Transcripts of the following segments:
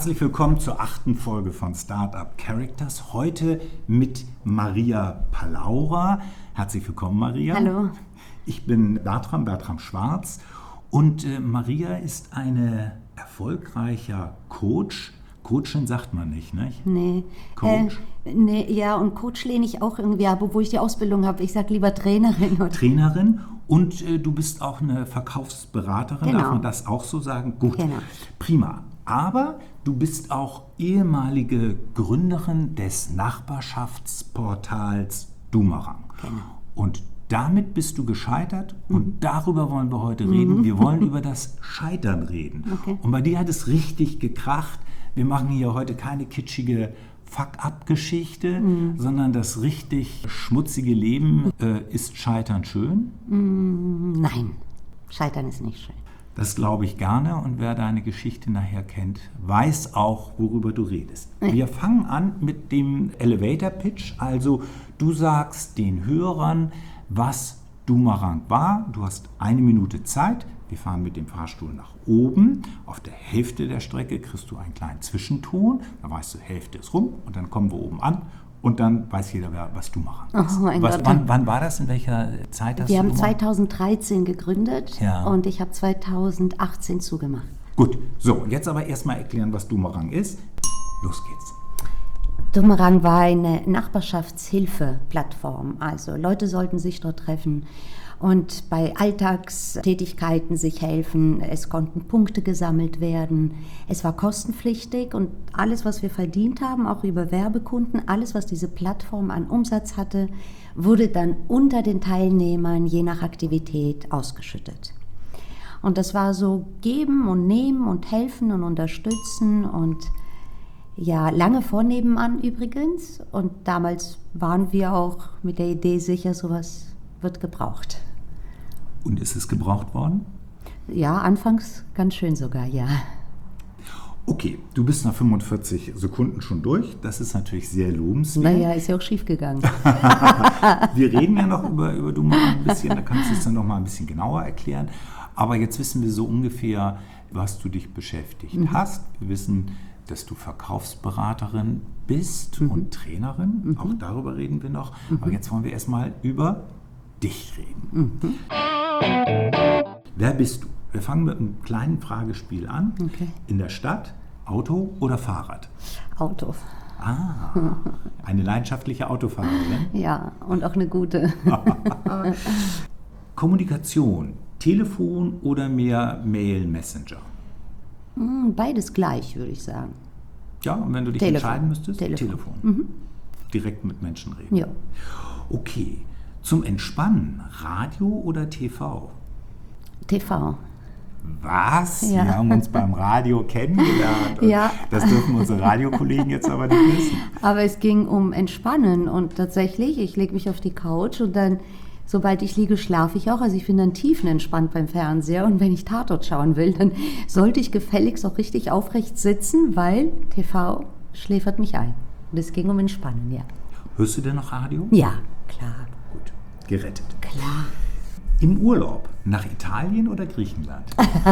Herzlich willkommen zur 8. Folge von Startup Characters. Heute mit Maria Palaura. Herzlich willkommen, Maria. Hallo. Ich bin Bertram Schwarz und Maria ist eine erfolgreicher Coach. Coachin sagt man nicht, ne? Nee. Coach? Nee, ja, und Coach lehne ich auch irgendwie ab, obwohl ich die Ausbildung habe. Ich sage lieber Trainerin. Trainerin und du bist auch eine Verkaufsberaterin, Genau. Darf man das auch so sagen? Gut, Genau. Prima. Aber du bist auch ehemalige Gründerin des Nachbarschaftsportals Dumarang. Genau. Und damit bist du gescheitert und darüber wollen wir heute reden. Wir wollen über das Scheitern reden. Okay. Und bei dir hat es richtig gekracht. Wir machen hier heute keine kitschige Fuck-up-Geschichte, sondern das richtig schmutzige Leben. Ist Scheitern schön? Nein, Scheitern ist nicht schön. Das glaube ich gerne und wer deine Geschichte nachher kennt, weiß auch, worüber du redest. Wir fangen an mit dem Elevator Pitch. Also du sagst den Hörern, was Dumarang war. Du hast 1 Minute Zeit. Wir fahren mit dem Fahrstuhl nach oben. Auf der Hälfte der Strecke kriegst du einen kleinen Zwischenton. Da weißt du, Hälfte ist rum und dann kommen wir oben an. Und dann weiß jeder, was Dumarang ist. Oh mein Gott. Wann war das? In welcher Zeit hast Wir du haben Dumarang? 2013 gegründet Ja. und ich habe 2018 zugemacht. Gut, so, jetzt aber erstmal erklären, was Dumarang ist. Los geht's. Dumarang war eine Nachbarschaftshilfe-Plattform. Also Leute sollten sich dort treffen und bei Alltagstätigkeiten sich helfen. Es konnten Punkte gesammelt werden. Es war kostenpflichtig und alles, was wir verdient haben, auch über Werbekunden, alles, was diese Plattform an Umsatz hatte, wurde dann unter den Teilnehmern je nach Aktivität ausgeschüttet. Und das war so geben und nehmen und helfen und unterstützen und ja, lange vor nebenan übrigens. Und damals waren wir auch mit der Idee sicher, sowas wird gebraucht. Und ist es gebraucht worden? Ja, anfangs ganz schön sogar, ja. Okay, du bist nach 45 Sekunden schon durch. Das ist natürlich sehr lobenswert. Naja, ist ja auch schief gegangen. Wir reden ja noch über Dumarang ein bisschen, da kannst du es dann noch mal ein bisschen genauer erklären. Aber jetzt wissen wir so ungefähr, was du dich beschäftigt hast. Wir wissen, dass du Verkaufsberaterin bist und Trainerin. Auch darüber reden wir noch. Aber jetzt wollen wir erstmal über dich reden. Wer bist du? Wir fangen mit einem kleinen Fragespiel an. Okay. In der Stadt, Auto oder Fahrrad? Auto. Ah, eine leidenschaftliche Autofahrerin. Ja, und auch eine gute. Kommunikation, Telefon oder mehr Mail, Messenger? Beides gleich, würde ich sagen. Ja, und wenn du dich Telefon. entscheiden müsstest? Telefon. Direkt mit Menschen reden. Ja. Okay, zum Entspannen, Radio oder TV? TV. Was? Ja. Wir haben uns beim Radio kennengelernt. Und Ja. Das dürfen unsere Radiokollegen jetzt aber nicht wissen. Aber es ging um Entspannen und tatsächlich, ich lege mich auf die Couch und dann, sobald ich liege, schlafe ich auch. Also ich bin dann tiefenentspannt beim Fernseher und wenn ich Tatort schauen will, dann sollte ich gefälligst auch richtig aufrecht sitzen, weil TV schläfert mich ein. Und es ging um Entspannen, ja. Hörst du denn noch Radio? Ja, klar. Gut, gerettet. Klar. Im Urlaub, nach Italien oder Griechenland?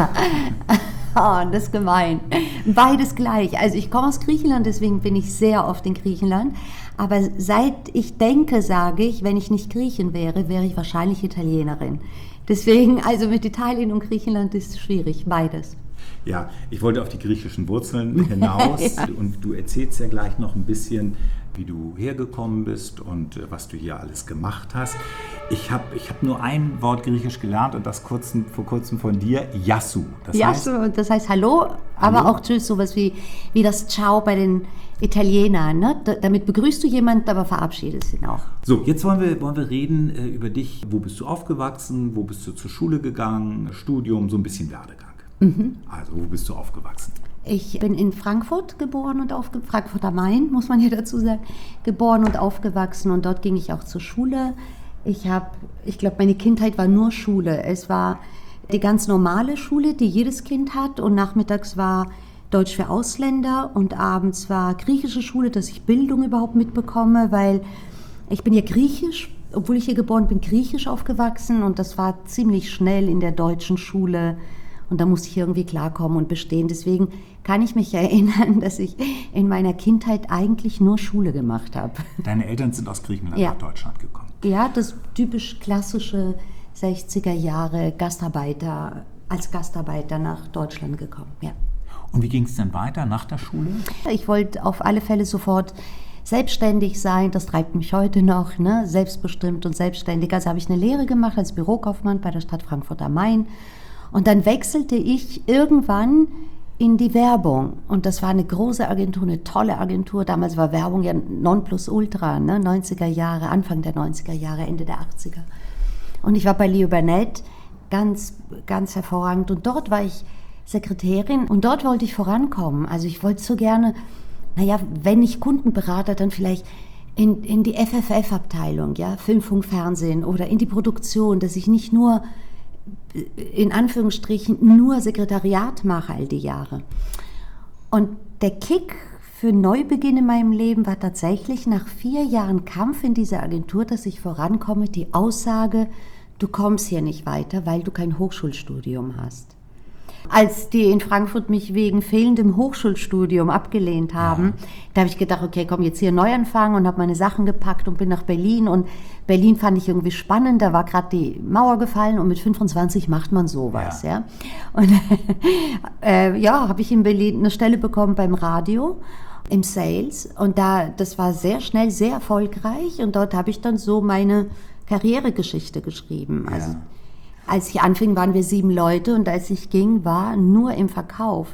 Oh, das ist gemein. Beides gleich. Also ich komme aus Griechenland, deswegen bin ich sehr oft in Griechenland. Aber seit ich denke, sage ich, wenn ich nicht Griechin wäre, wäre ich wahrscheinlich Italienerin. Deswegen, also mit Italien und Griechenland ist es schwierig, beides. Ja, ich wollte auf die griechischen Wurzeln hinaus Ja. Und du erzählst ja gleich noch ein bisschen, wie du hergekommen bist und was du hier alles gemacht hast. Ich hab nur ein Wort Griechisch gelernt und das vor kurzem von dir, Yassou. Das heißt Hallo, aber Hallo? auch Tschüss, sowas wie das Ciao bei den Italienern. Ne? Damit begrüßt du jemanden, aber verabschiedest ihn auch. So, jetzt wollen wir reden über dich. Wo bist du aufgewachsen? Wo bist du zur Schule gegangen? Studium, so ein bisschen Werdegang. Also, wo bist du aufgewachsen? Ich bin in Frankfurt geboren und Frankfurt am Main, muss man ja dazu sagen, geboren und aufgewachsen und dort ging ich auch zur Schule. Ich glaube, meine Kindheit war nur Schule. Es war die ganz normale Schule, die jedes Kind hat und nachmittags war Deutsch für Ausländer und abends war griechische Schule, dass ich Bildung überhaupt mitbekomme, weil ich bin ja griechisch, obwohl ich hier geboren bin, griechisch aufgewachsen und das war ziemlich schnell in der deutschen Schule Und da musste ich irgendwie klarkommen und bestehen. Deswegen kann ich mich erinnern, dass ich in meiner Kindheit eigentlich nur Schule gemacht habe. Deine Eltern sind aus Griechenland nach Deutschland gekommen. Ja, das typisch klassische 60er Jahre als Gastarbeiter nach Deutschland gekommen, ja. Und wie ging es dann weiter nach der Schule? Ich wollte auf alle Fälle sofort selbstständig sein, das treibt mich heute noch, ne? Selbstbestimmt und selbstständig. Also habe ich eine Lehre gemacht als Bürokaufmann bei der Stadt Frankfurt am Main. Und dann wechselte ich irgendwann in die Werbung. Und das war eine große Agentur, eine tolle Agentur. Damals war Werbung ja Nonplusultra, ne? 90er Jahre, Anfang der 90er Jahre, Ende der 80er. Und ich war bei Leo Burnett, ganz, ganz hervorragend. Und dort war ich Sekretärin und dort wollte ich vorankommen. Also ich wollte so gerne, wenn ich Kundenberater, dann vielleicht in die FFF-Abteilung, ja, Film, Funk, Fernsehen oder in die Produktion, dass ich nicht nur, in Anführungsstrichen, nur Sekretariat mache all die Jahre. Und der Kick für Neubeginn in meinem Leben war tatsächlich nach 4 Jahren Kampf in dieser Agentur, dass ich vorankomme, die Aussage, du kommst hier nicht weiter, weil du kein Hochschulstudium hast. Als die in Frankfurt mich wegen fehlendem Hochschulstudium abgelehnt haben, da habe ich gedacht, okay, komm, jetzt hier Neuanfang und habe meine Sachen gepackt und bin nach Berlin. Und Berlin fand ich irgendwie spannend, da war gerade die Mauer gefallen und mit 25 macht man sowas. Ja. Und habe ich in Berlin eine Stelle bekommen beim Radio im Sales und das war sehr schnell, sehr erfolgreich und dort habe ich dann so meine Karrieregeschichte geschrieben. Also, als ich anfing, waren wir 7 Leute und als ich ging, war nur im Verkauf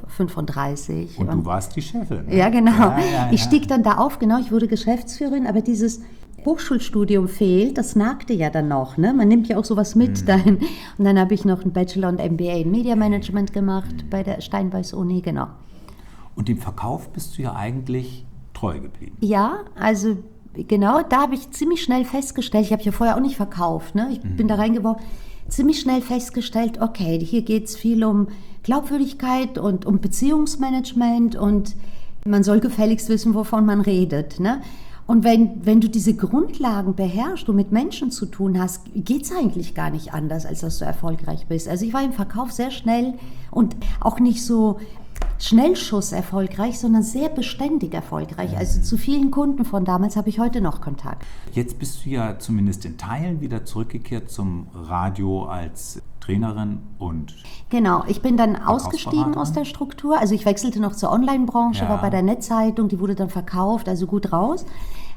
35. Und du warst die Chefin. Ne? Ja, genau. Ich stieg dann da auf, ich wurde Geschäftsführerin, aber dieses Hochschulstudium fehlt, das nagte ja dann noch. Ne? Man nimmt ja auch sowas mit dahin. Und dann habe ich noch einen Bachelor und MBA in Media Management gemacht bei der Steinbeis-Uni, genau. Und dem Verkauf bist du ja eigentlich treu geblieben. Ja, also genau, da habe ich ziemlich schnell festgestellt, ich habe ja vorher auch nicht verkauft, ne? Ich bin da reingeworfen, ziemlich schnell festgestellt, okay, hier geht es viel um Glaubwürdigkeit und um Beziehungsmanagement und man soll gefälligst wissen, wovon man redet. Ne? Und wenn du diese Grundlagen beherrschst und mit Menschen zu tun hast, geht es eigentlich gar nicht anders, als dass du erfolgreich bist. Also ich war im Verkauf sehr schnell und auch nicht so Schnellschuss erfolgreich, sondern sehr beständig erfolgreich. Also zu vielen Kunden von damals habe ich heute noch Kontakt. Jetzt bist du ja zumindest in Teilen wieder zurückgekehrt zum Radio als Trainerin und... Genau, ich bin dann ausgestiegen aus der Struktur. Also ich wechselte noch zur Online-Branche, war bei der Netzzeitung, die wurde dann verkauft, also gut raus.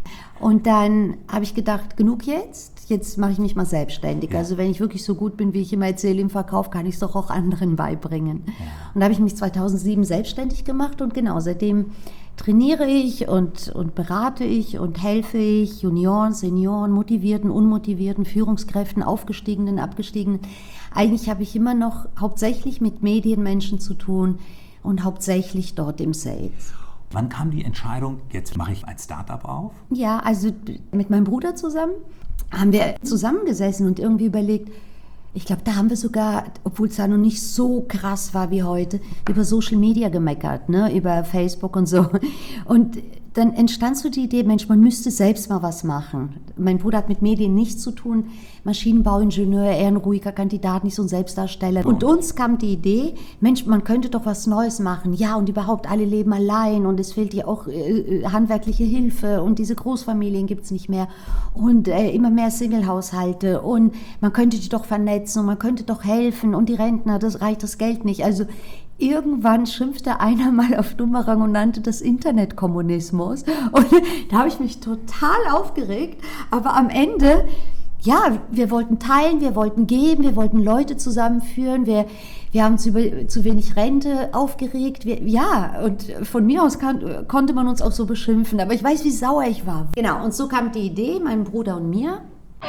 Und dann habe ich gedacht, genug jetzt mache ich mich mal selbstständig. Ja. Also wenn ich wirklich so gut bin, wie ich immer erzähle im Verkauf, kann ich es doch auch anderen beibringen. Ja. Und da habe ich mich 2007 selbstständig gemacht und genau, seitdem trainiere ich und berate ich und helfe ich Junioren, Senioren, motivierten, unmotivierten, Führungskräften, aufgestiegenen, abgestiegenen. Eigentlich habe ich immer noch hauptsächlich mit Medienmenschen zu tun und hauptsächlich dort im Sales. Wann kam die Entscheidung, jetzt mache ich ein Startup auf? Ja, also mit meinem Bruder zusammen haben wir zusammengesessen und irgendwie überlegt, ich glaube, da haben wir sogar, obwohl es da noch nicht so krass war wie heute, über Social Media gemeckert, ne? Über Facebook und so. Und dann entstand so die Idee, Mensch, man müsste selbst mal was machen. Mein Bruder hat mit Medien nichts zu tun, Maschinenbauingenieur, eher ein ruhiger Kandidat, nicht so ein Selbstdarsteller. Und uns kam die Idee, Mensch, man könnte doch was Neues machen. Ja, und überhaupt, alle leben allein und es fehlt ja auch handwerkliche Hilfe und diese Großfamilien gibt es nicht mehr und immer mehr Single-Haushalte und man könnte die doch vernetzen und man könnte doch helfen und die Rentner, das reicht das Geld nicht. Also irgendwann schimpfte einer mal auf Dummerang und nannte das Internetkommunismus. Und da habe ich mich total aufgeregt. Aber am Ende, ja, wir wollten teilen, wir wollten geben, wir wollten Leute zusammenführen, wir haben uns über zu wenig Rente aufgeregt. Und von mir aus konnte man uns auch so beschimpfen. Aber ich weiß, wie sauer ich war. Genau, und so kam die Idee, meinem Bruder und mir.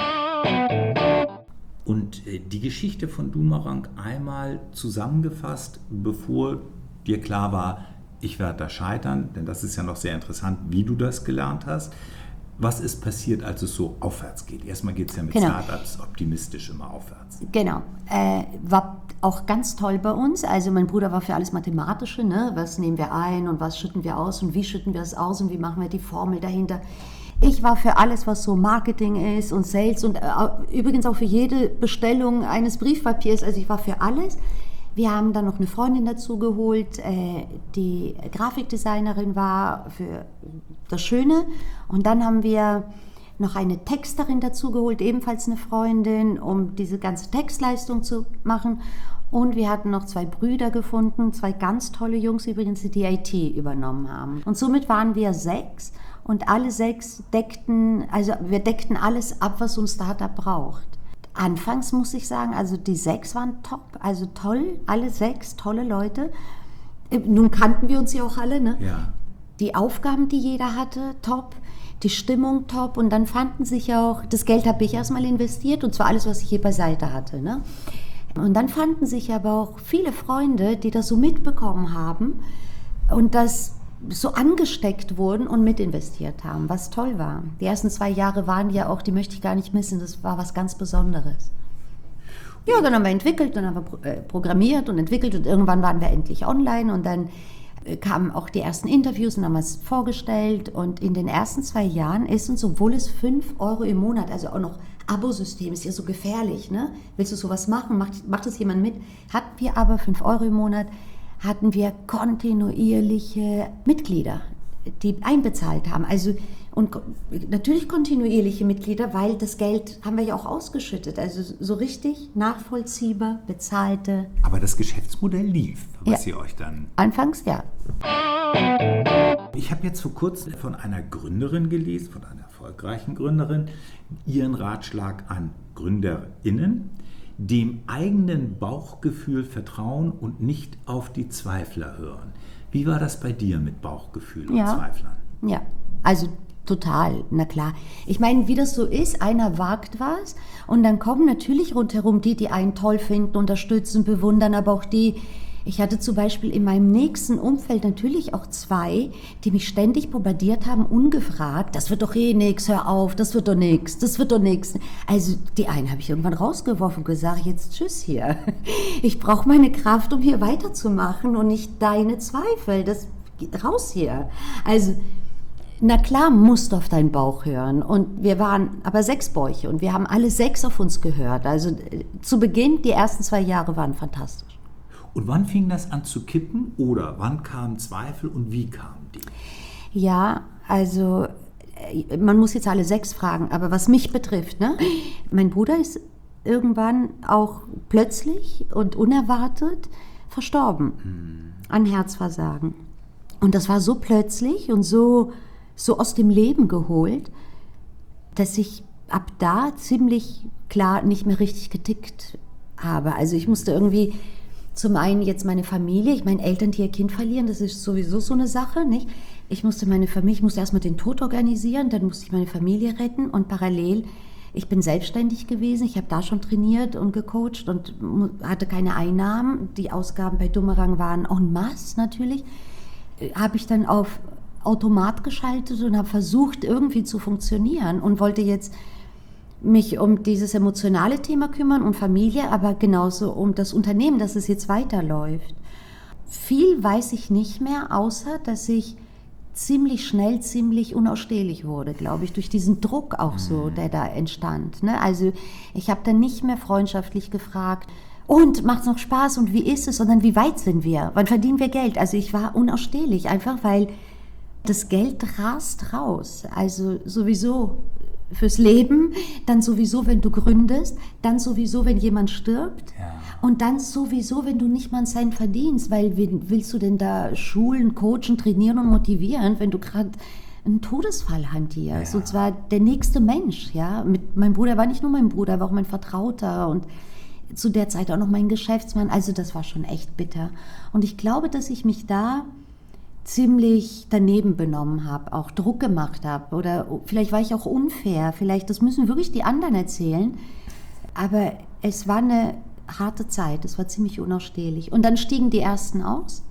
Und die Geschichte von Doumerang einmal zusammengefasst, bevor dir klar war, ich werde da scheitern, denn das ist ja noch sehr interessant, wie du das gelernt hast. Was ist passiert, als es so aufwärts geht? Erstmal geht es ja mit Startups optimistisch immer aufwärts. Genau, war auch ganz toll bei uns. Also mein Bruder war für alles Mathematische, ne? Was nehmen wir ein und was schütten wir aus und wie schütten wir es aus und wie machen wir die Formel dahinter. Ich war für alles, was so Marketing ist und Sales und übrigens auch für jede Bestellung eines Briefpapiers, also ich war für alles. Wir haben dann noch eine Freundin dazu geholt, die Grafikdesignerin war für das Schöne. Und dann haben wir noch eine Texterin dazu geholt, ebenfalls eine Freundin, um diese ganze Textleistung zu machen. Und wir hatten noch 2 Brüder gefunden, 2 ganz tolle Jungs übrigens, die IT übernommen haben. Und somit waren wir 6 und alle 6 deckten alles ab, was so ein Startup braucht. Anfangs muss ich sagen, also die 6 waren top, also toll, alle 6 tolle Leute. Nun kannten wir uns ja auch alle, ne? Ja. Die Aufgaben, die jeder hatte, top. Die Stimmung top und dann fanden sich auch, das Geld habe ich erstmal investiert und zwar alles, was ich hier beiseite hatte. Ne? Und dann fanden sich aber auch viele Freunde, die das so mitbekommen haben und das so angesteckt wurden und mitinvestiert haben, was toll war. Die ersten 2 Jahre waren ja auch, die möchte ich gar nicht missen, das war was ganz Besonderes. Ja, dann haben wir entwickelt, dann haben wir programmiert und entwickelt und irgendwann waren wir endlich online und dann kamen auch die ersten Interviews und haben es vorgestellt und in den ersten 2 Jahren ist uns, obwohl es 5 Euro im Monat, also auch noch Abosystem, ist ja so gefährlich, ne? Willst du sowas machen? Macht das jemand mit? Hatten wir aber 5 Euro im Monat, hatten wir kontinuierliche Mitglieder, die einbezahlt haben. Also und natürlich kontinuierliche Mitglieder, weil das Geld haben wir ja auch ausgeschüttet. Also so richtig nachvollziehbar, bezahlte. Aber das Geschäftsmodell lief, was Ja. ihr euch dann... Anfangs ja. Ich habe jetzt vor kurzem von einer Gründerin gelesen, von einer erfolgreichen Gründerin, ihren Ratschlag an GründerInnen, dem eigenen Bauchgefühl vertrauen und nicht auf die Zweifler hören. Wie war das bei dir mit Bauchgefühl und Ja. Zweiflern? Ja, also total, na klar. Ich meine, wie das so ist, einer wagt was und dann kommen natürlich rundherum die einen toll finden, unterstützen, bewundern, aber auch die, ich hatte zum Beispiel in meinem nächsten Umfeld natürlich auch 2, die mich ständig bombardiert haben, ungefragt, das wird doch eh nix, hör auf, das wird doch nix, das wird doch nix. Also die einen habe ich irgendwann rausgeworfen und gesagt, jetzt tschüss hier. Ich brauche meine Kraft, um hier weiterzumachen und nicht deine Zweifel, das geht raus hier. Also na klar, musst du auf deinen Bauch hören. Und wir waren aber 6 Bäuche und wir haben alle 6 auf uns gehört. Also zu Beginn, die ersten 2 Jahre waren fantastisch. Und wann fing das an zu kippen oder wann kamen Zweifel und wie kamen die? Ja, also man muss jetzt alle 6 fragen, aber was mich betrifft, ne? Mein Bruder ist irgendwann auch plötzlich und unerwartet verstorben an Herzversagen. Und das war so plötzlich und so aus dem Leben geholt, dass ich ab da ziemlich klar nicht mehr richtig getickt habe. Also ich musste irgendwie zum einen jetzt meine Familie, ich meine Eltern, die ihr Kind verlieren, das ist sowieso so eine Sache, nicht? Ich musste erstmal den Tod organisieren, dann musste ich meine Familie retten und parallel, ich bin selbstständig gewesen, ich habe da schon trainiert und gecoacht und hatte keine Einnahmen. Die Ausgaben bei Dummerang waren en masse natürlich. Habe ich dann auf Automat geschaltet und habe versucht, irgendwie zu funktionieren und wollte jetzt mich um dieses emotionale Thema kümmern und Familie, aber genauso um das Unternehmen, dass es jetzt weiterläuft. Viel weiß ich nicht mehr, außer dass ich ziemlich schnell, ziemlich unausstehlich wurde, glaube ich, durch diesen Druck auch so, der da entstand. Ne? Also ich habe dann nicht mehr freundschaftlich gefragt, und macht's noch Spaß und wie ist es, sondern wie weit sind wir, wann verdienen wir Geld? Also ich war unausstehlich, einfach weil das Geld rast raus, also sowieso fürs Leben, dann sowieso, wenn du gründest, dann sowieso, wenn jemand stirbt und dann sowieso, wenn du nicht mal einen Cent verdienst, weil wen willst du denn da schulen, coachen, trainieren und motivieren, wenn du gerade einen Todesfall hantierst, und zwar der nächste Mensch, ja, mein Bruder war nicht nur mein Bruder, er war auch mein Vertrauter und zu der Zeit auch noch mein Geschäftsmann, also das war schon echt bitter und ich glaube, dass ich mich da ziemlich daneben benommen habe, auch Druck gemacht habe oder vielleicht war ich auch unfair, vielleicht, das müssen wirklich die anderen erzählen, aber es war eine harte Zeit, es war ziemlich unausstehlich und dann stiegen die ersten aus.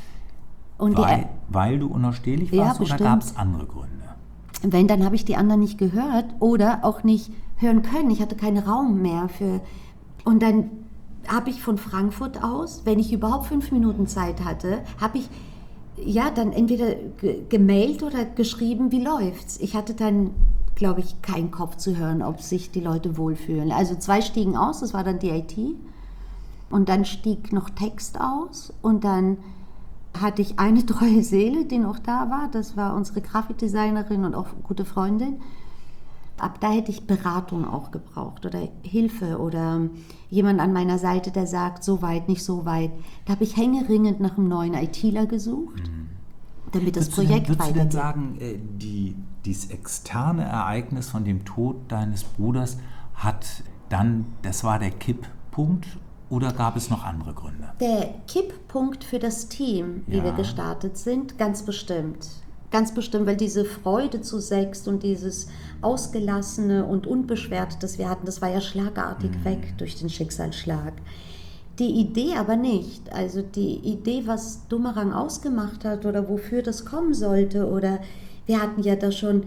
Und weil du unausstehlich warst, oder gab es andere Gründe? Wenn, dann habe ich die anderen nicht gehört oder auch nicht hören können, ich hatte keinen Raum mehr für, und dann habe ich von Frankfurt aus, wenn ich überhaupt 5 Minuten Zeit hatte, habe ich dann entweder gemailt oder geschrieben, wie läuft's. Ich hatte dann, glaube ich, keinen Kopf zu hören, ob sich die Leute wohlfühlen. Also 2 stiegen aus, das war dann die IT. Und dann stieg noch Text aus und dann hatte ich eine treue Seele, die noch da war. Das war unsere Grafikdesignerin und auch gute Freundin. Ab da hätte ich Beratung auch gebraucht oder Hilfe oder jemand an meiner Seite, der sagt, so weit, nicht so weit. Da habe ich hängeringend nach einem neuen ITler gesucht, damit das Projekt weitergeht. Würdest du denn sagen, dieses externe Ereignis von dem Tod deines Bruders das war der Kipppunkt? Oder gab es noch andere Gründe? Der Kipppunkt für das Team, wie wir gestartet sind, ganz bestimmt. Ganz bestimmt, weil diese Freude zu sechst und dieses Ausgelassene und Unbeschwerte, das wir hatten, das war ja schlagartig weg durch den Schicksalsschlag. Die Idee aber nicht. Also die Idee, was Dummerang ausgemacht hat oder wofür das kommen sollte. Oder wir hatten ja da schon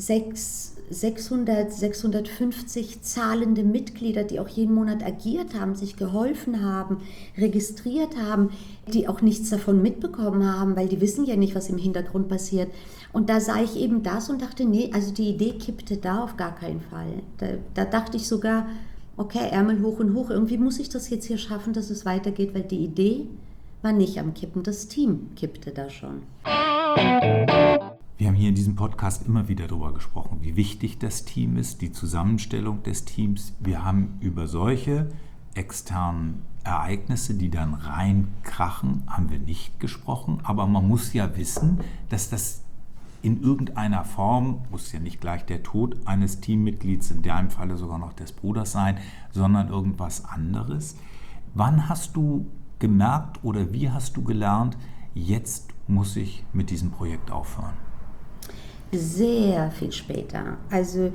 650 zahlende Mitglieder, die auch jeden Monat agiert haben, sich geholfen haben, registriert haben, die auch nichts davon mitbekommen haben, weil die wissen ja nicht, was im Hintergrund passiert. Und da sah ich eben das und dachte, nee, also die Idee kippte da auf gar keinen Fall. Da dachte ich sogar, okay, Ärmel hoch und hoch, irgendwie muss ich das jetzt hier schaffen, dass es weitergeht, weil die Idee war nicht am Kippen, das Team kippte da schon. Wir haben hier in diesem Podcast immer wieder darüber gesprochen, wie wichtig das Team ist, die Zusammenstellung des Teams. Wir haben über solche externen Ereignisse, die dann reinkrachen, haben wir nicht gesprochen. Aber man muss ja wissen, dass das in irgendeiner Form, muss ja nicht gleich der Tod eines Teammitglieds, in deinem Falle sogar noch des Bruders sein, sondern irgendwas anderes. Wann hast du gemerkt oder wie hast du gelernt, jetzt muss ich mit diesem Projekt aufhören? Sehr viel später. Also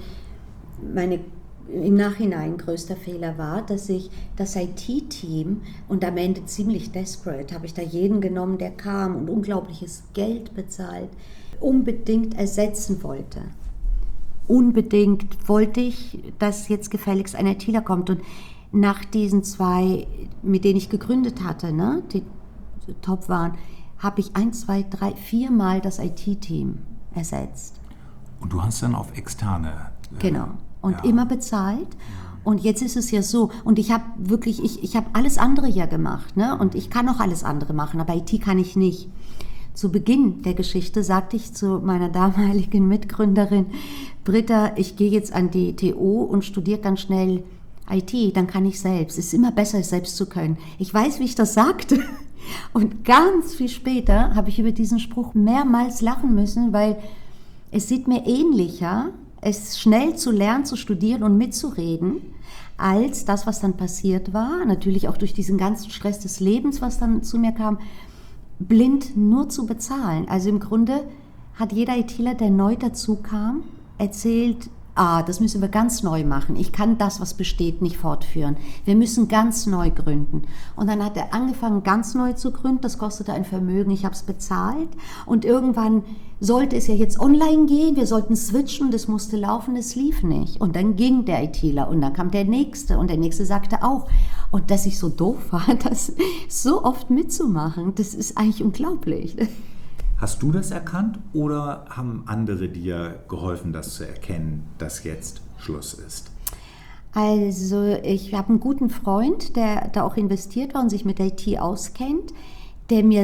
im Nachhinein größter Fehler war, dass ich das IT-Team und am Ende ziemlich desperate, habe ich da jeden genommen, der kam und unglaubliches Geld bezahlt, unbedingt ersetzen wollte. Unbedingt wollte ich, dass jetzt gefälligst ein ITler kommt. Und nach diesen 2, mit denen ich gegründet hatte, ne, die top waren, habe ich 1, 2, 3, 4 Mal das IT-Team ersetzt. Und du hast dann auf externe... Genau. Und immer bezahlt. Und jetzt ist es ja so, und ich habe wirklich, ich habe alles andere ja gemacht, ne? Und ich kann auch alles andere machen, aber IT kann ich nicht. Zu Beginn der Geschichte sagte ich zu meiner damaligen Mitgründerin, Britta, ich gehe jetzt an die TU und studiere ganz schnell IT, dann kann ich selbst. Es ist immer besser, es selbst zu können. Ich weiß, wie ich das sagte. Und ganz viel später habe ich über diesen Spruch mehrmals lachen müssen, weil es sieht mir ähnlicher, es schnell zu lernen, zu studieren und mitzureden, als das, was dann passiert war. Natürlich auch durch diesen ganzen Stress des Lebens, was dann zu mir kam, blind nur zu bezahlen. Also im Grunde hat jeder ITler, der neu dazu kam, erzählt, das müssen wir ganz neu machen. Ich kann das, was besteht, nicht fortführen. Wir müssen ganz neu gründen. Und dann hat er angefangen, ganz neu zu gründen. Das kostete ein Vermögen. Ich habe es bezahlt. Und irgendwann sollte es ja jetzt online gehen. Wir sollten switchen. Das musste laufen. Es lief nicht. Und dann ging der ITler. Und dann kam der Nächste. Und der Nächste sagte auch. Und dass ich so doof war, das so oft mitzumachen, das ist eigentlich unglaublich. Hast du das erkannt oder haben andere dir geholfen, das zu erkennen, dass jetzt Schluss ist? Also ich habe einen guten Freund, der da auch investiert war und sich mit IT auskennt, der mir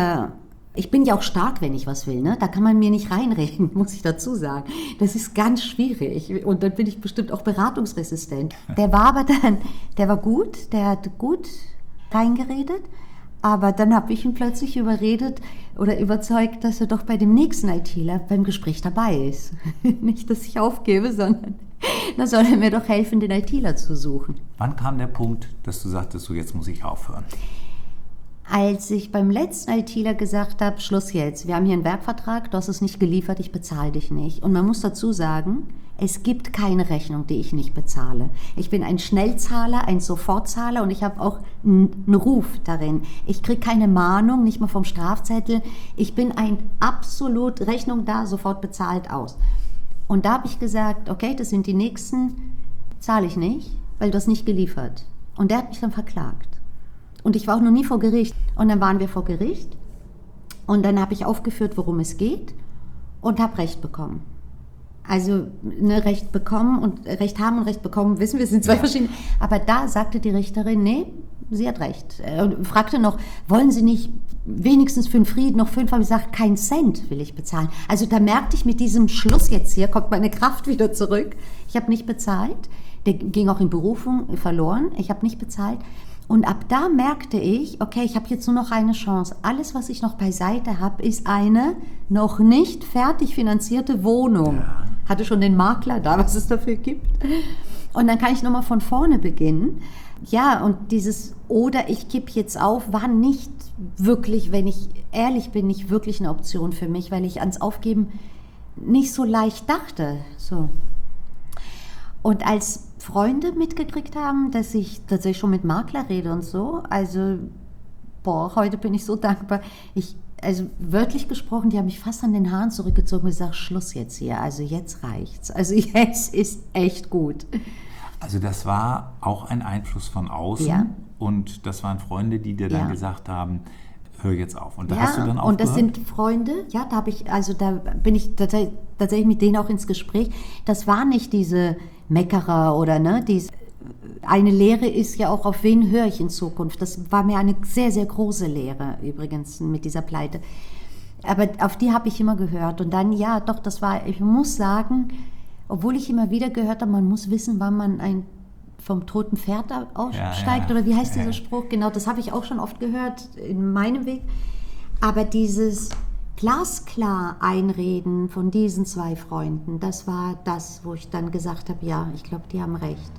ich bin ja auch stark, wenn ich was will, ne? Da kann man mir nicht reinreden, muss ich dazu sagen. Das ist ganz schwierig und dann bin ich bestimmt auch beratungsresistent. Der war gut, der hat gut reingeredet. Aber dann habe ich ihn plötzlich überredet oder überzeugt, dass er doch bei dem nächsten ITler beim Gespräch dabei ist. Nicht, dass ich aufgebe, sondern da soll er mir doch helfen, den ITler zu suchen. Wann kam der Punkt, dass du sagtest, so jetzt muss ich aufhören? Als ich beim letzten ITler gesagt habe, Schluss jetzt, wir haben hier einen Werkvertrag, du hast es nicht geliefert, ich bezahle dich nicht. Und man muss dazu sagen, es gibt keine Rechnung, die ich nicht bezahle. Ich bin ein Schnellzahler, ein Sofortzahler und ich habe auch einen Ruf darin. Ich kriege keine Mahnung, nicht mal vom Strafzettel. Ich bin ein absolut Rechnung da, sofort bezahlt aus. Und da habe ich gesagt, okay, das sind die nächsten, zahle ich nicht, weil du hast nicht geliefert. Und der hat mich dann verklagt. Und ich war auch noch nie vor Gericht. Und dann waren wir vor Gericht und dann habe ich aufgeführt, worum es geht und habe Recht bekommen. Also Recht bekommen und Recht haben und Recht bekommen, wissen wir, sind zwei verschiedene. Aber da sagte die Richterin, nee, sie hat recht. Er fragte noch, wollen Sie nicht wenigstens für den Frieden noch 5? Aber ich sagte, keinen Cent will ich bezahlen. Also da merkte ich, mit diesem Schluss jetzt hier kommt meine Kraft wieder zurück. Ich habe nicht bezahlt. Der ging auch in Berufung verloren. Ich habe nicht bezahlt. Und ab da merkte ich, okay, ich habe jetzt nur noch eine Chance. Alles, was ich noch beiseite habe, ist eine noch nicht fertig finanzierte Wohnung. Ja. Hatte schon den Makler da, was es dafür gibt. Und dann kann ich nochmal von vorne beginnen. Ja, und dieses oder ich gebe jetzt auf, war nicht wirklich, wenn ich ehrlich bin, nicht wirklich eine Option für mich, weil ich ans Aufgeben nicht so leicht dachte. So. Und als Freunde mitgekriegt haben, dass ich tatsächlich schon mit Makler rede und so, also, heute bin ich so dankbar. Also wörtlich gesprochen, die haben mich fast an den Haaren zurückgezogen und gesagt, Schluss jetzt hier, also jetzt reicht's. Also jetzt ist echt gut. Also das war auch ein Einfluss von außen, ja. Und das waren Freunde, die dir dann gesagt haben, hör jetzt auf. Und da hast du dann aufgehört? Und das sind Freunde, ja, da bin ich tatsächlich mit denen auch ins Gespräch. Das war nicht diese Meckerer oder eine Lehre ist ja auch, auf wen höre ich in Zukunft. Das war mir eine sehr, sehr große Lehre übrigens mit dieser Pleite. Aber auf die habe ich immer gehört. Und dann, ja, doch, ich muss sagen, obwohl ich immer wieder gehört habe, man muss wissen, wann man vom toten Pferd aussteigt, oder wie heißt dieser Spruch? Genau, das habe ich auch schon oft gehört in meinem Weg. Aber dieses glasklar Einreden von diesen 2 Freunden, das war das, wo ich dann gesagt habe, ja, ich glaube, die haben recht.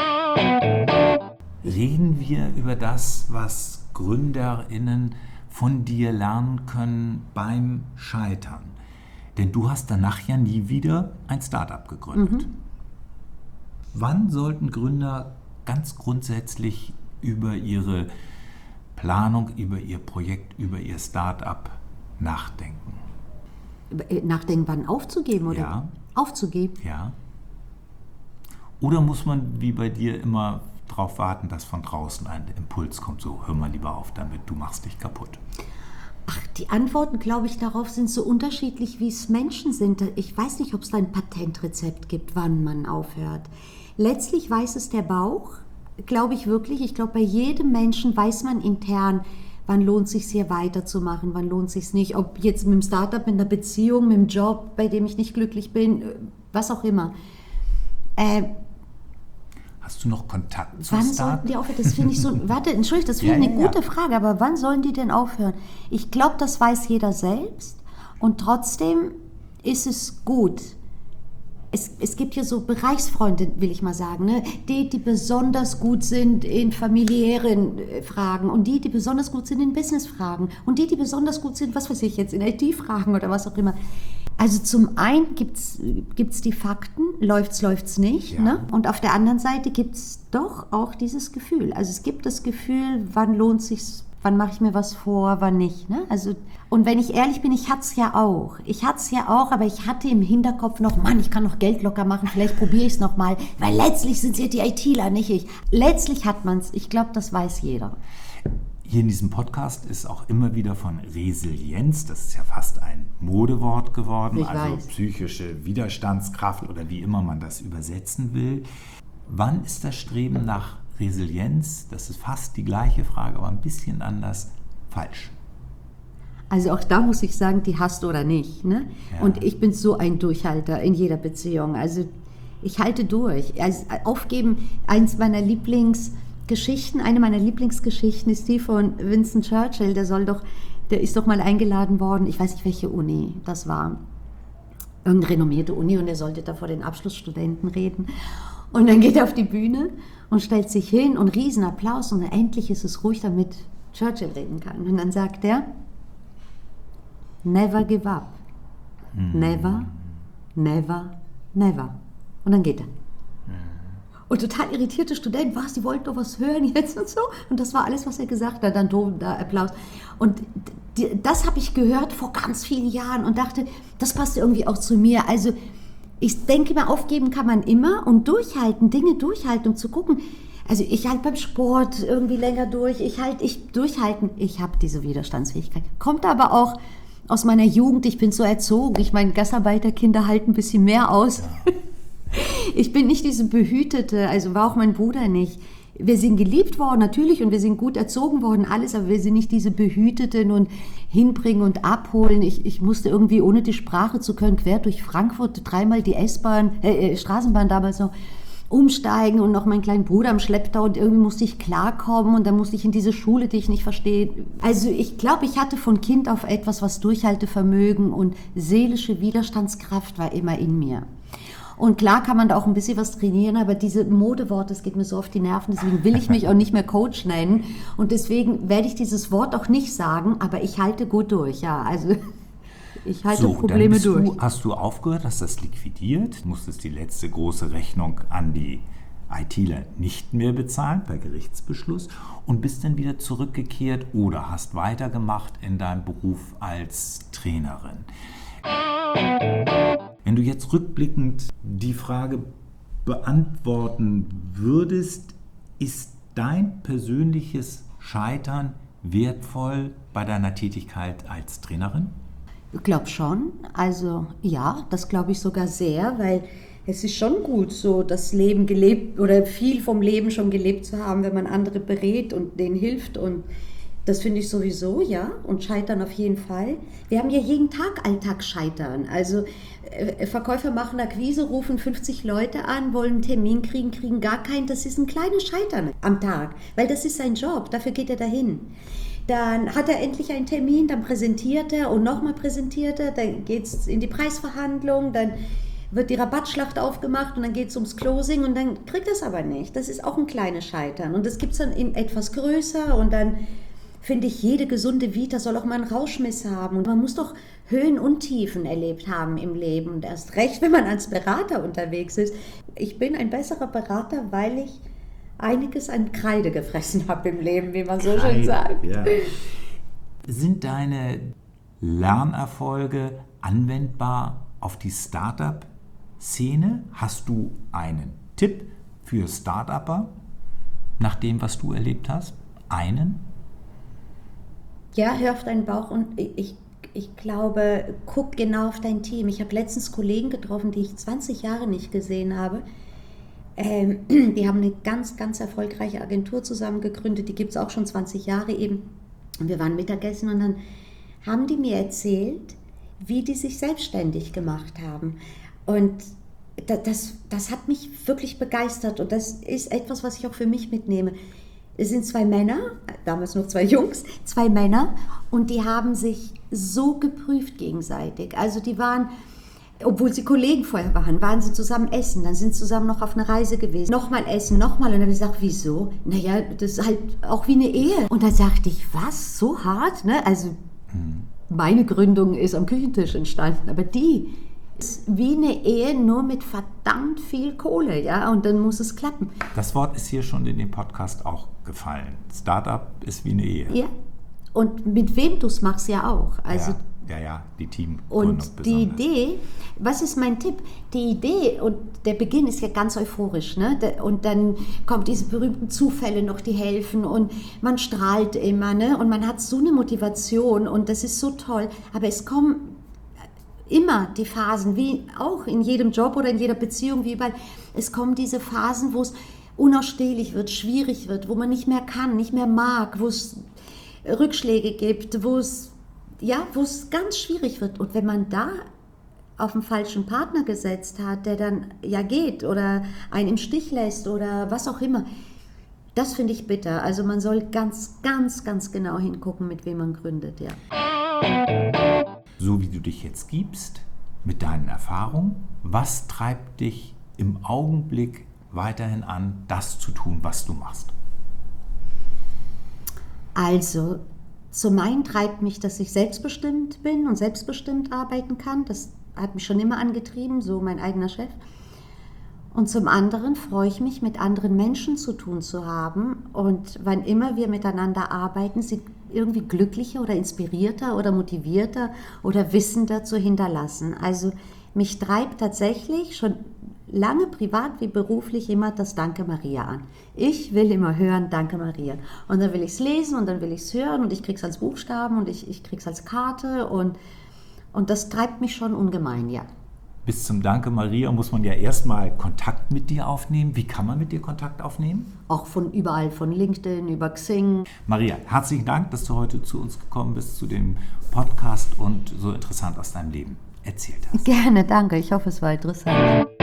Reden wir über das, was GründerInnen von dir lernen können beim Scheitern. Denn du hast danach ja nie wieder ein Start-up gegründet. Mhm. Wann sollten Gründer ganz grundsätzlich über ihre Planung, über ihr Projekt, über ihr Start-up nachdenken? Nachdenken, wann aufzugeben, oder? Ja. Aufzugeben? Ja. Oder muss man wie bei dir immer darauf warten, dass von draußen ein Impuls kommt, so hör mal lieber auf damit, du machst dich kaputt? Ach, die Antworten, glaube ich, darauf sind so unterschiedlich, wie es Menschen sind. Ich weiß nicht, ob es da ein Patentrezept gibt, wann man aufhört. Letztlich weiß es der Bauch, glaube ich wirklich. Ich glaube, bei jedem Menschen weiß man intern, wann lohnt es sich hier weiterzumachen, wann lohnt es sich nicht. Ob jetzt mit dem Startup, mit einer Beziehung, mit dem Job, bei dem ich nicht glücklich bin, was auch immer. Hast du noch Kontakt zum Wann Start? sollten die aufhören? Das finde ich so. Warte, entschuldige, das finde ich eine gute Frage, aber wann sollen die denn aufhören? Ich glaube, das weiß jeder selbst und trotzdem ist es gut. Es gibt hier so Bereichsfreunde, will ich mal sagen, ne? Die besonders gut sind in familiären Fragen und die besonders gut sind in Businessfragen und die besonders gut sind, was weiß ich jetzt, in IT-Fragen oder was auch immer. Also zum einen gibt's die Fakten, läuft's nicht, ja. Ne? Und auf der anderen Seite gibt's doch auch dieses Gefühl. Also es gibt das Gefühl, wann lohnt sich's, wann mache ich mir was vor, wann nicht. Ne? Also, und wenn ich ehrlich bin, ich hatte es ja auch, aber ich hatte im Hinterkopf noch, Mann, ich kann noch Geld locker machen, vielleicht probiere ich es nochmal, weil letztlich sind es ja die ITler, nicht ich. Letztlich hat man es, ich glaube, das weiß jeder. Hier in diesem Podcast ist auch immer wieder von Resilienz, das ist ja fast ein Modewort geworden, psychische Widerstandskraft oder wie immer man das übersetzen will. Wann ist das Streben nach Resilienz, das ist fast die gleiche Frage, aber ein bisschen anders, falsch? Also auch da muss ich sagen, die hast du oder nicht. Ne? Ja. Und ich bin so ein Durchhalter in jeder Beziehung. Also ich halte durch. Also aufgeben, eine meiner Lieblingsgeschichten ist die von Winston Churchill. Der ist doch mal eingeladen worden, ich weiß nicht, welche Uni das war. Irgendeine renommierte Uni, und er sollte da vor den Abschlussstudenten reden. Und dann geht er auf die Bühne und stellt sich hin und Riesenapplaus und endlich ist es ruhig, damit Churchill reden kann. Und dann sagt er, never give up. Never, never, never. Und dann geht er. Und total irritierte Studenten, die wollten doch was hören jetzt und so. Und das war alles, was er gesagt hat, dann Applaus. Und das habe ich gehört vor ganz vielen Jahren und dachte, das passt irgendwie auch zu mir. Also ich denke mal, aufgeben kann man immer und Dinge durchhalten, um zu gucken. Also ich halte beim Sport irgendwie länger durch, durchhalten. Ich habe diese Widerstandsfähigkeit. Kommt aber auch aus meiner Jugend, ich bin so erzogen. Ich meine, Gastarbeiterkinder halten ein bisschen mehr aus. Ja. Ich bin nicht diese behütete, also war auch mein Bruder nicht. wir sind geliebt worden, natürlich, und wir sind gut erzogen worden, alles, aber wir sind nicht diese Behüteten und hinbringen und abholen. Ich musste irgendwie, ohne die Sprache zu können, quer durch Frankfurt 3-mal die Straßenbahn damals noch umsteigen und noch meinen kleinen Bruder am Schlepptau, und irgendwie musste ich klarkommen und dann musste ich in diese Schule, die ich nicht verstehe. Also ich glaube, ich hatte von Kind auf etwas, was Durchhaltevermögen und seelische Widerstandskraft war immer in mir. Und klar kann man da auch ein bisschen was trainieren, aber diese Modeworte, das geht mir so auf die Nerven, deswegen will ich mich auch nicht mehr Coach nennen. Und deswegen werde ich dieses Wort auch nicht sagen, aber ich halte gut durch, ja. Also ich halte Probleme durch. Hast du aufgehört, hast das liquidiert, musstest die letzte große Rechnung an die ITler nicht mehr bezahlen per Gerichtsbeschluss und bist dann wieder zurückgekehrt oder hast weitergemacht in deinem Beruf als Trainerin. Wenn du jetzt rückblickend die Frage beantworten würdest, ist dein persönliches Scheitern wertvoll bei deiner Tätigkeit als Trainerin? Ich glaube schon. Also ja, das glaube ich sogar sehr, weil es ist schon gut, so das Leben gelebt oder viel vom Leben schon gelebt zu haben, wenn man andere berät und denen hilft, und das finde ich sowieso, ja, und Scheitern auf jeden Fall. Wir haben ja jeden Tag Alltagsscheitern. Also Verkäufer machen Akquise, rufen 50 Leute an, wollen einen Termin kriegen gar keinen. Das ist ein kleines Scheitern am Tag, weil das ist sein Job, dafür geht er dahin. Dann hat er endlich einen Termin, dann präsentiert er und nochmal präsentiert er, dann geht es in die Preisverhandlung, dann wird die Rabattschlacht aufgemacht und dann geht es ums Closing und dann kriegt er es aber nicht. Das ist auch ein kleines Scheitern und das gibt es dann in etwas größer, und dann finde ich, jede gesunde Vita soll auch mal einen Rauschmiss haben, und man muss doch Höhen und Tiefen erlebt haben im Leben, und erst recht, wenn man als Berater unterwegs ist. Ich bin ein besserer Berater, weil ich einiges an Kreide gefressen habe im Leben, wie man so schön sagt. Ja. Sind deine Lernerfolge anwendbar auf die Startup-Szene? Hast du einen Tipp für Startupper nach dem, was du erlebt hast? Einen? Ja, hör auf deinen Bauch, und ich glaube, guck genau auf dein Team. Ich habe letztens Kollegen getroffen, die ich 20 Jahre nicht gesehen habe. Die haben eine ganz, ganz erfolgreiche Agentur zusammen gegründet, die gibt es auch schon 20 Jahre eben. Und wir waren Mittagessen und dann haben die mir erzählt, wie die sich selbstständig gemacht haben. Und das hat mich wirklich begeistert, und das ist etwas, was ich auch für mich mitnehme. Es sind 2 Männer, damals noch 2 Jungs, 2 Männer, und die haben sich so geprüft gegenseitig. Also die waren, obwohl sie Kollegen vorher waren sie zusammen essen, dann sind sie zusammen noch auf einer Reise gewesen. Nochmal essen, nochmal. Und dann habe ich gesagt, wieso? Naja, das ist halt auch wie eine Ehe. Und da sagte ich, was, so hart? Ne? Also meine Gründung ist am Küchentisch entstanden, aber die ist wie eine Ehe, nur mit verdammt viel Kohle, ja, und dann muss es klappen. Das Wort ist hier schon in dem Podcast auch gefallen. Startup ist wie eine Ehe. Ja, und mit wem du es machst ja auch. Also ja, die Teamgründung und die Idee, was ist mein Tipp? Die Idee und der Beginn ist ja ganz euphorisch, ne? Und dann kommen diese berühmten Zufälle noch, die helfen, und man strahlt immer, ne? Und man hat so eine Motivation und das ist so toll, aber es kommen immer die Phasen, wie auch in jedem Job oder in jeder Beziehung, wie überall, es kommen diese Phasen, wo es unausstehlich wird, schwierig wird, wo man nicht mehr kann, nicht mehr mag, wo es Rückschläge gibt, wo es ganz schwierig wird. Und wenn man da auf den falschen Partner gesetzt hat, der dann ja geht oder einen im Stich lässt oder was auch immer, das finde ich bitter. Also man soll ganz, ganz, ganz genau hingucken, mit wem man gründet, ja. So wie du dich jetzt gibst, mit deinen Erfahrungen, was treibt dich im Augenblick weiterhin an, das zu tun, was du machst? Also, zum einen treibt mich, dass ich selbstbestimmt bin und selbstbestimmt arbeiten kann. Das hat mich schon immer angetrieben, so mein eigener Chef. Und zum anderen freue ich mich, mit anderen Menschen zu tun zu haben. Und wann immer wir miteinander arbeiten, sie irgendwie glücklicher oder inspirierter oder motivierter oder wissender zu hinterlassen. Also mich treibt tatsächlich schon lange privat wie beruflich immer das Danke Maria an. Ich will immer hören, Danke Maria. Und dann will ich es lesen und dann will ich es hören und ich kriege es als Buchstaben und ich kriege es als Karte und das treibt mich schon ungemein, ja. Bis zum Danke, Maria, muss man ja erstmal Kontakt mit dir aufnehmen. Wie kann man mit dir Kontakt aufnehmen? Auch von überall, von LinkedIn über Xing. Maria, herzlichen Dank, dass du heute zu uns gekommen bist, zu dem Podcast und so interessant aus deinem Leben erzählt hast. Gerne, danke. Ich hoffe, es war interessant.